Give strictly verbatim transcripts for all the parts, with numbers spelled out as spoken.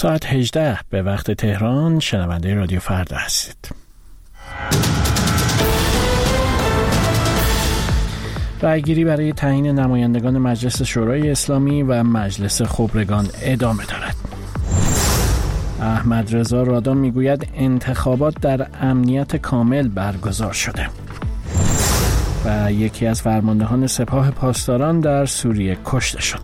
ساعت هجده به وقت تهران. شنونده رادیو فردا هستید. رأیگیری برای تعیین نمایندگان مجلس شورای اسلامی و مجلس خبرگان ادامه دارد. احمد رضا رادان میگوید انتخابات در امنیت کامل برگزار شده. و یکی از فرماندهان سپاه پاسداران در سوریه کشته شد.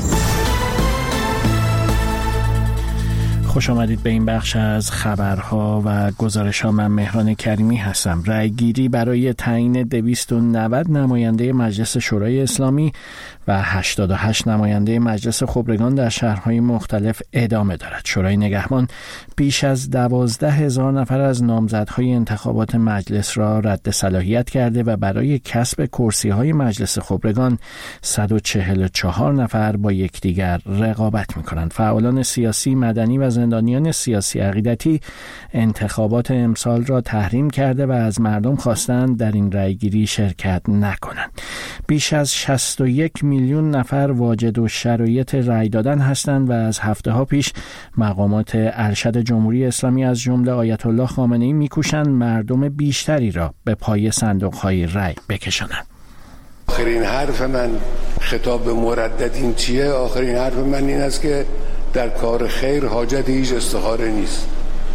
خوش آمدید به این بخش از خبرها و گزارش‌ها. من مهران کریمی هستم. رأیگیری برای تعیین دویست و نود نماینده مجلس شورای اسلامی و هشتاد و هشت نماینده مجلس خبرگان در شهرهای مختلف ادامه دارد. شورای نگهبان بیش از دوازده هزار نفر از نامزدهای انتخابات مجلس را رد صلاحیت کرده و برای کسب کرسی‌های مجلس خبرگان صد و چهل و چهار نفر با یکدیگر رقابت می‌کنند. فعالان سیاسی، مدنی و زندانیان سیاسی عقیدتی انتخابات امسال را تحریم کرده و از مردم خواستند در این رأیگیری شرکت نکنند. بیش از شصت و یک میلیون نفر واجد و شرایط رأی دادن هستند و از هفته ها پیش مقامات ارشد جمهوری اسلامی از جمله آیت الله خامنه‌ای می‌کوشند مردم بیشتری را به پای صندوق‌های رأی بکشانند. آخرین حرف من خطاب به مردد این چیه؟ آخرین حرف من این است که در کار خیر حاجت هیچ استخاره نیست.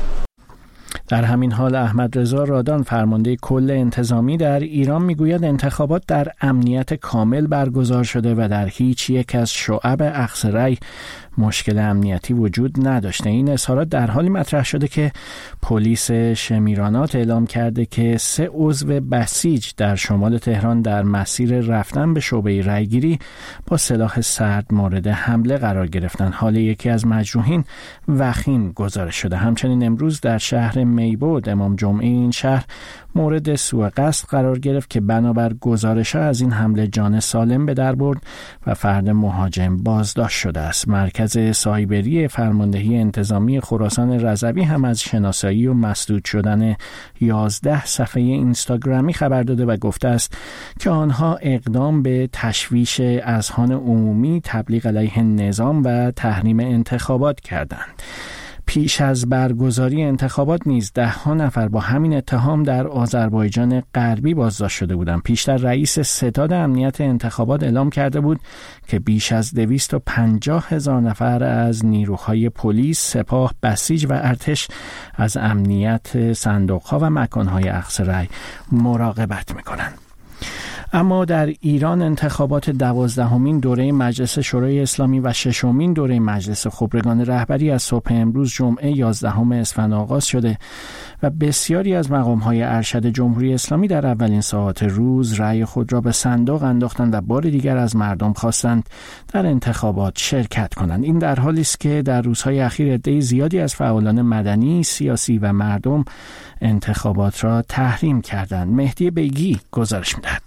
در همین حال احمد رضا رادان فرمانده کل انتظامی در ایران میگوید انتخابات در امنیت کامل برگزار شده و در هیچ یک از شعب اخذ رأی مشکل امنیتی وجود نداشته. این اظهارات در حالی مطرح شده که پلیس شمیرانات اعلام کرده که سه عضو بسیج در شمال تهران در مسیر رفتن به شعبه رأیگیری با سلاح سرد مورد حمله قرار گرفتند. حال یکی از مجروحین وخیم گزارش شده. همچنین امروز در شهر میبود امام جمعه این شهر مورد سوء قصد قرار گرفت که بنابر گزارش‌ها از این حمله جان سالم به در برد و فرد مهاجم بازداشت شده است. مرکز سایبری فرماندهی انتظامی خراسان رضوی هم از شناسایی و مسدود شدن یازده صفحه اینستاگرامی خبر داده و گفته است که آنها اقدام به تشویش اذهان عمومی، تبلیغ علیه نظام و تحریم انتخابات کردند. پیش از برگزاری انتخابات نیز ده ها نفر با همین اتهام در آذربایجان غربی بازداشت شده بودند. پیشتر رئیس ستاد امنیت انتخابات اعلام کرده بود که بیش از دویست و پنجاه هزار نفر از نیروهای پلیس، سپاه، بسیج و ارتش از امنیت صندوق‌ها و مکان‌های اخذ رأی مراقبت می‌کنند. اما در ایران انتخابات دوازدهمین دوره مجلس شورای اسلامی و ششمین دوره مجلس خبرگان رهبری از صبح امروز جمعه یازدهم اسفند آغاز شده و بسیاری از مقام‌های ارشد جمهوری اسلامی در اولین ساعات روز رأی خود را به صندوق انداختند و بار دیگر از مردم خواستند در انتخابات شرکت کنند. این در حالی است که در روزهای اخیر عده زیادی از فعالان مدنی، سیاسی و مردم انتخابات را تحریم کردند. مهدی بیگی گزارش می‌دهد.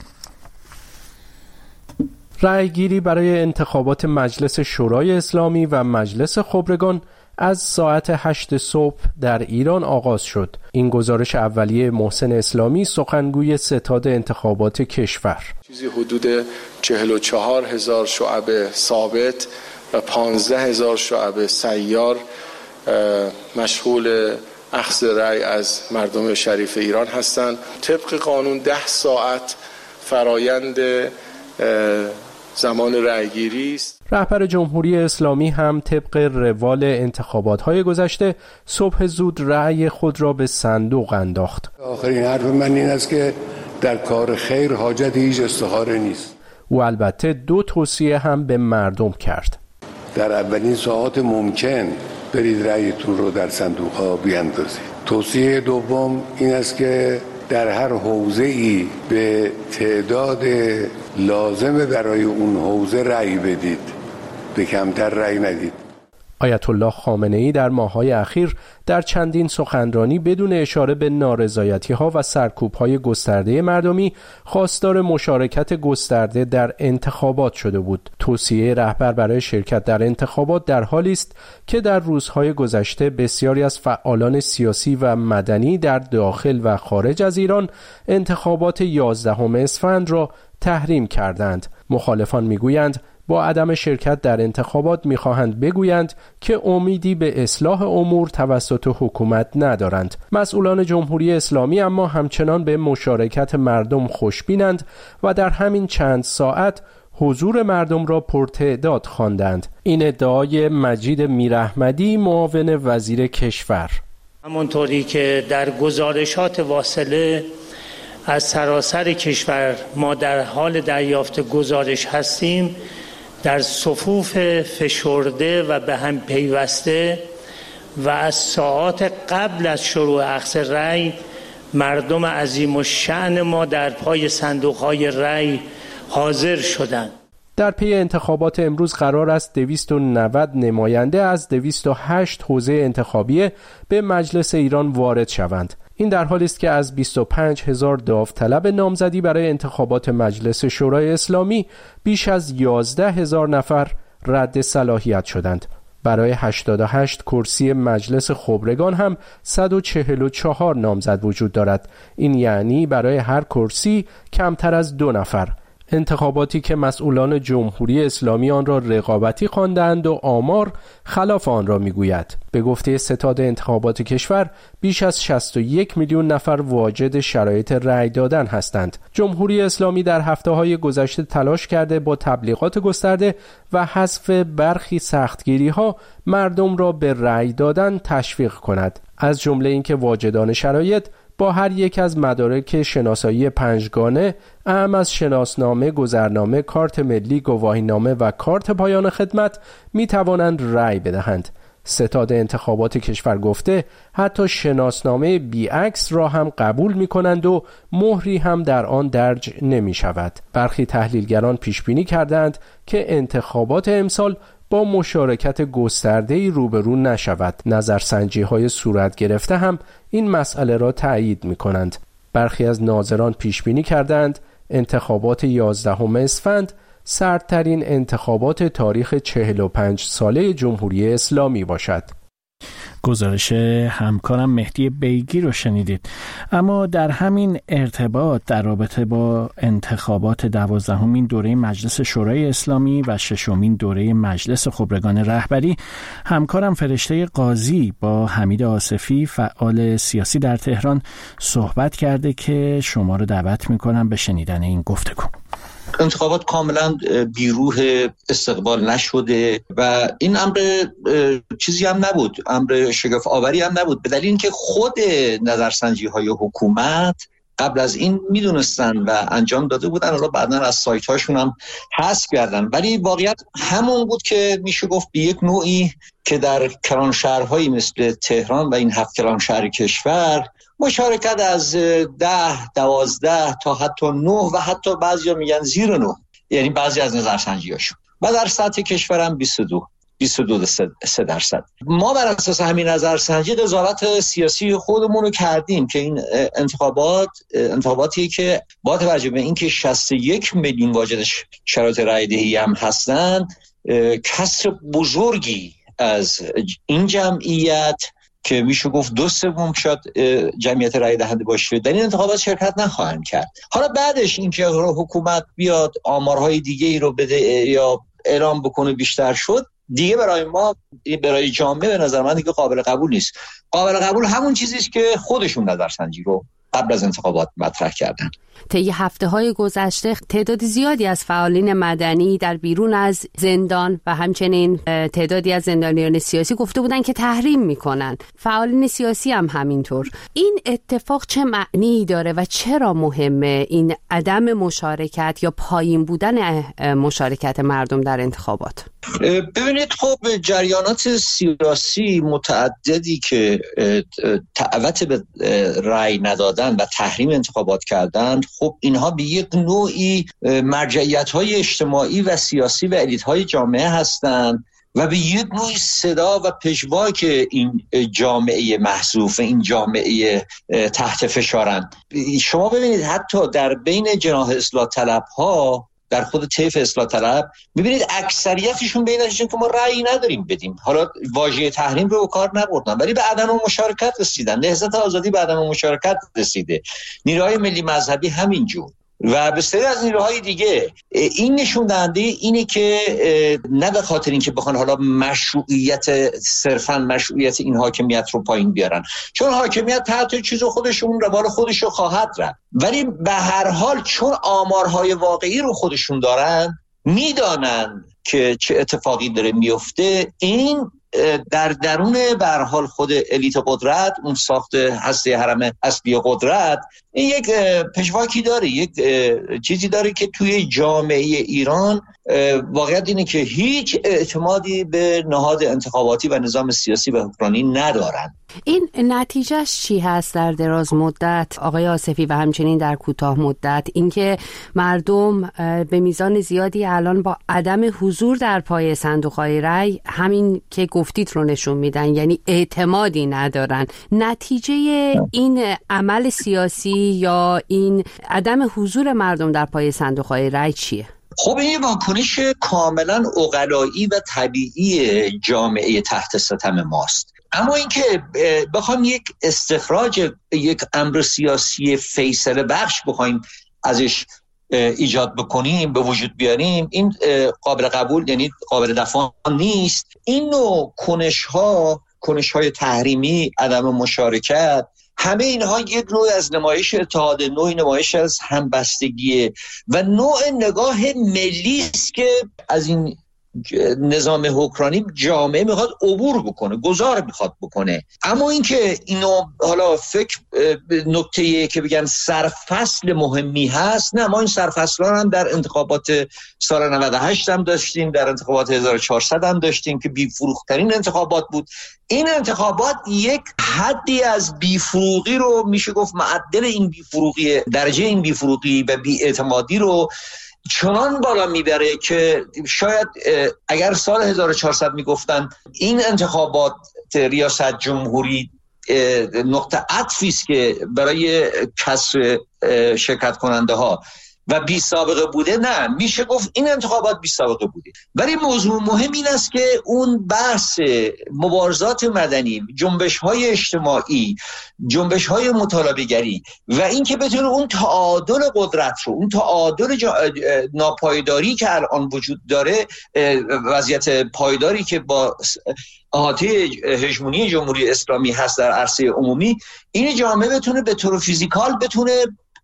رأیگیری برای انتخابات مجلس شورای اسلامی و مجلس خبرگان از ساعت هشت صبح در ایران آغاز شد. این گزارش اولیه محسن اسلامی، سخنگوی ستاد انتخابات کشور. چیزی حدود چهل و چهار هزار شعب ثابت و پانزده هزار شعب سیار مشغول اخذ رأی از مردم شریف ایران هستند. طبق قانون ده ساعت فرایند زمان رأیگیری است. رهبر جمهوری اسلامی هم طبق روال انتخابات‌های گذشته صبح زود رأی خود را به صندوق انداخت. آخرین حرف من این است که در کار خیر حاجت هیچ استخاره نیست. او البته دو توصیه هم به مردم کرد. در اولین ساعات ممکن برید رأیتون رو در صندوق‌ها بیاندازید. توصیه دوم این است که در هر حوزه‌ای به تعداد لازم برای اون حوزه رأی بدید، به کمتر رأی ندید. آیت الله خامنه‌ای در ماه‌های اخیر در چندین سخنرانی بدون اشاره به نارضایتی‌ها و سرکوب‌های گسترده مردمی خواستار مشارکت گسترده در انتخابات شده بود. توصیه رهبر برای شرکت در انتخابات در حالی است که در روزهای گذشته بسیاری از فعالان سیاسی و مدنی در داخل و خارج از ایران انتخابات یازدهم اسفند را تحریم کردند. مخالفان می‌گویند با عدم شرکت در انتخابات می‌خواهند بگویند که امیدی به اصلاح امور توسط حکومت ندارند. مسئولان جمهوری اسلامی اما همچنان به مشارکت مردم خوشبینند و در همین چند ساعت حضور مردم را پرتعداد خواندند. این ادعای مجید میراحمدی، معاون وزیر کشور. همونطوری که در گزارشات واصله از سراسر کشور ما در حال دریافت گزارش هستیم، در صفوف فشرده و به هم پیوسته و از ساعات قبل از شروع اخذ رأی مردم عظیم الشأن ما در پای صندوق‌های رأی حاضر شدند. در پی انتخابات امروز قرار است دویست و نود نماینده از دویست و هشت حوزه انتخابی به مجلس ایران وارد شوند. این در حالی است که از بیست و پنج هزار داوطلب نامزدی برای انتخابات مجلس شورای اسلامی بیش از یازده هزار نفر رد صلاحیت شدند. برای هشتاد و هشت کرسی مجلس خبرگان هم صد و چهل و چهار نامزد وجود دارد. این یعنی برای هر کرسی کمتر از دو نفر. انتخاباتی که مسئولان جمهوری اسلامی آن را رقابتی خواندند و آمار خلاف آن را میگوید. به گفته ستاد انتخابات کشور بیش از شصت و یک میلیون نفر واجد شرایط رأی دادن هستند. جمهوری اسلامی در هفته‌های گذشته تلاش کرده با تبلیغات گسترده و حذف برخی سختگیری‌ها مردم را به رأی دادن تشویق کند. از جمله اینکه واجدان شرایط با هر یک از مدارک شناسایی پنجگانه اعم از شناسنامه، گذرنامه، کارت ملی، گواهینامه و کارت پایان خدمت می توانند رأی بدهند. ستاد انتخابات کشور گفته حتی شناسنامه بیعکس را هم قبول می کنند و مهری هم در آن درج نمی شود. برخی تحلیلگران پیش بینی کردند که انتخابات امسال با مشارکت گسترده‌ای روبرو نشود. نظرسنجی‌های صورت گرفته هم این مسئله را تأیید می‌کنند. برخی از ناظران پیش بینی کردند انتخابات یازدهم اسفند سردترین انتخابات تاریخ چهل و پنج ساله جمهوری اسلامی باشد. گزارش همکارم مهدی بیگی رو شنیدید. اما در همین ارتباط در رابطه با انتخابات دوازدهمین دوره مجلس شورای اسلامی و ششمین دوره مجلس خبرگان رهبری، همکارم فرشته قاضی با حمید آصفی فعال سیاسی در تهران صحبت کرده که شما رو دعوت میکنم به شنیدن این گفتگو. انتخابات کاملا بیروح استقبال نشده و این امر چیزی هم نبود، امر شگفت آوری هم نبود، به دلیل اینکه خود نظرسنجی های حکومت قبل از این میدونستن و انجام داده بودن، حالا بعداً از سایت هاشون هم حذف کردن، ولی واقعیت همون بود که میشه گفت به یک نوعی که در کلان شهرهایی مثل تهران و این هفت کلان شهر کشور مشارکت از ده، دوازده تا حتی نه و حتی بعضی ها میگن زیر نه، یعنی بعضی از نظرسنجی هاشون، و در سطح کشورم بیست و دو بیست و دو سه درصد. ما بر اساس همین نظرسنجی قضاوت سیاسی خودمون رو کردیم که این انتخابات انتخاباتی که با توجه به اینکه شصت و یک میلیون واجد شرایط رأی دهی هم هستند، کسر بزرگی از این جمعیت که میشه گفت دو سوم شاید جمعیت رأی دهنده باشه در این انتخابات شرکت نخواهند کرد. حالا بعدش اینکه حکومت بیاد آمارهای دیگه ای رو بده یا اعلام بکنه بیشتر شد، دیگه برای ما، برای جامعه به نظر من دیگه قابل قبول نیست. قابل قبول همون چیزی است که خودشون نظرسنجی رو قبل از انتخابات مطرح کردن. طی هفته‌های گذشته تعداد زیادی از فعالین مدنی در بیرون از زندان و همچنین تعدادی از زندانیان سیاسی گفته بودن که تحریم میکنن. فعالین سیاسی هم همینطور. این اتفاق چه معنی داره و چرا مهمه این عدم مشارکت یا پایین بودن مشارکت مردم در انتخابات؟ ببینید، خب جریانات سیاسی متعددی که دعوت به رأی ندادن و تحریم انتخابات کردن، خب اینها به یک نوعی مرجعیت‌های اجتماعی و سیاسی و الیت‌های جامعه هستند و به یک نوعی صدا و پژواک این جامعه محذوف، این جامعه تحت فشارن. شما ببینید حتی در بین جناح اصلاح طلب‌ها، در خود طیف اصلاح طلب می‌بینید اکثریتشون بینشون که ما رأی نداریم بدیم. حالا واژه تحریم رو به کار نبردن ولی به عدم مشارکت رسیدن. نهضت آزادی به عدم مشارکت رسیده. نیروهای ملی مذهبی همینجور. و بسیاری از نیروهای دیگه. این نشون دهنده اینه که نه به خاطر اینکه بخوان حالا مشروعیت صرفا مشروعیت این حاکمیت رو پایین بیارن، چون حاکمیت تحت چیز خودشون روال خودش رو خواهد رفت، ولی به هر حال چون آمارهای واقعی رو خودشون دارن، میدانن که چه اتفاقی داره میفته. این در درون به هر حال خود الیت قدرت، اون ساخت هسته حرم اصلی قدرت، این یک پشواکی داره، یک چیزی داره که توی جامعه ایران واقعیت اینه که هیچ اعتمادی به نهاد انتخاباتی و نظام سیاسی و حکمرانی ندارن. این نتیجهش چی هست در دراز مدت آقای آصفی و همچنین در کوتاه مدت؟ اینکه مردم به میزان زیادی الان با عدم حضور در پای صندوق‌های رای همین که گفتید رو نشون میدن، یعنی اعتمادی ندارن. نتیجه این عمل سیاسی یا این عدم حضور مردم در پای صندوق‌های رای چیه؟ خب این واکنش کاملا عقلایی و طبیعی جامعه تحت ستم ماست. اما اینکه بخوام یک استخراج یک امر سیاسی فیصله بخش بخوایم ازش ایجاد بکنیم، به وجود بیاریم، این قابل قبول، یعنی قابل دفع نیست. این نوع کنش‌ها، کنش‌های تحریمی، عدم مشارکت، همه اینها یک نوع از نمایش اتحاد، نوع نمایش از همبستگی و نوع نگاه ملی است که از این نظام حکمرانی جامعه میخواد عبور بکنه، گذار میخواد بکنه. اما اینکه اینو حالا فکر نکته‌ای که بگن سرفصل مهمی هست، نه، ما این سرفصل‌ها هم در انتخابات سال نود و هشت هم داشتیم، در انتخابات هزار و چهارصد هم داشتیم که بی‌فروخترین انتخابات بود. این انتخابات یک حدی از بی‌فروغی رو میشه گفت معدل این بی‌فروغی، درجه این بی‌فروغی و بی‌اعتمادی رو چنان بالا میبره که شاید اگر سال هزار و چهارصد میگفتن این انتخابات ریاست جمهوری نقطه عطفی است که برای کسر شرکت کننده ها و بی سابقه بوده، نه، میشه گفت این انتخابات بی سابقه بوده. ولی موضوع مهم این است که اون بحث مبارزات مدنی، جنبش‌های اجتماعی، جنبش‌های مطالبه‌گری و این که بتونه اون تعادل قدرت رو، اون تعادل جا... ناپایداری که الان وجود داره، وضعیت پایداری که با احاطه هژمونی جمهوری اسلامی هست در عرصه عمومی، این جامعه بتونه به طور فیزیکال بتونه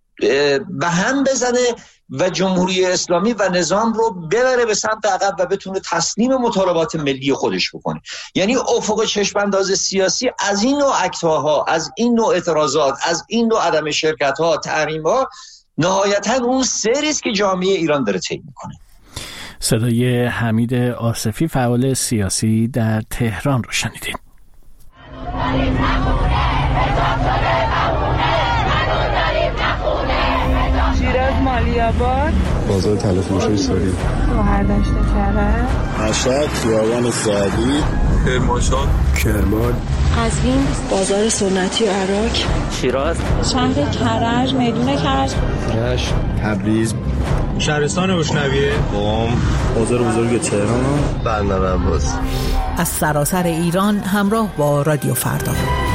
به هم بزنه و جمهوری اسلامی و نظام رو ببره به سمت عقب و بتونه تسلیم مطالبات ملی خودش بکنه. یعنی افق چشم‌انداز سیاسی از این نوع اکت‌ها، از این نوع اعتراضات، از این نوع عدم شرکت‌ها، تحریم‌ها، نهایتاً اون سری است که جامعه ایران داره طی می‌کنه. صدای حمید آصفی، فعال سیاسی در تهران رو شنیدید. شیراز، مالی‌آباد، بازار تلفروشی ساری، شهردشت کرج، مشهد، خیابان سعدی، کرمانشاه، کرمان، قزوین، بازار سنتی عراق، شیراز، شهر کرج، میدون کرج، رشت، تبریز، شهرستان بشنویه، قم، بازار بزرگ تهران، بندر عباس. از سراسر ایران همراه با رادیو فردا.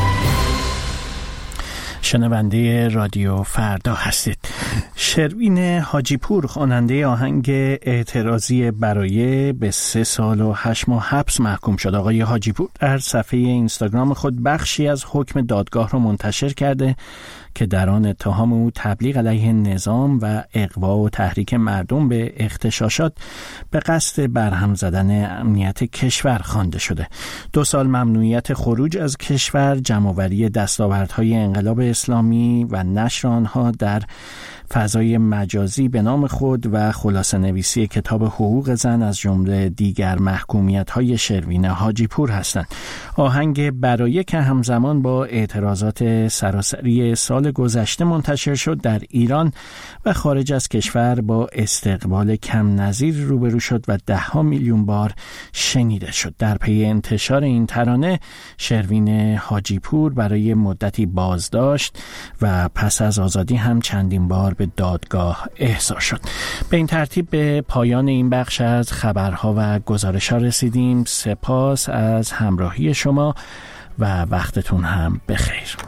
شنونده رادیو فردا هستید. شروین حاجی پور، خواننده آهنگ اعتراضی برایه، به سه سال و هشت ماه حبس محکوم شد. آقای حاجی پور در صفحه اینستاگرام خود بخشی از حکم دادگاه را منتشر کرده که در آن اتهام او تبلیغ علیه نظام و اغوا و تحریک مردم به اغتشاشات به قصد برهم زدن امنیت کشور خوانده شده. دو سال ممنوعیت خروج از کشور، جمع‌آوری دستاوردهای انقلاب اسلامی و نشر آنها در فضای مجازی به نام خود و خلاصه نویسی کتاب حقوق زن از جمله دیگر محکومیت‌های شروین حاجی پور هستند. آهنگ برایه که همزمان با اعتراضات سراسری سال گذشته منتشر شد، در ایران و خارج از کشور با استقبال کم نظیر روبرو شد و ده ها میلیون بار شنیده شد. در پی انتشار این ترانه، شروین حاجی پور برای مدتی بازداشت و پس از آزادی هم چندین بار به دادگاه احضار شد. به این ترتیب به پایان این بخش از خبرها و گزارش‌ها رسیدیم. سپاس از همراهی شما و وقتتون هم بخیر.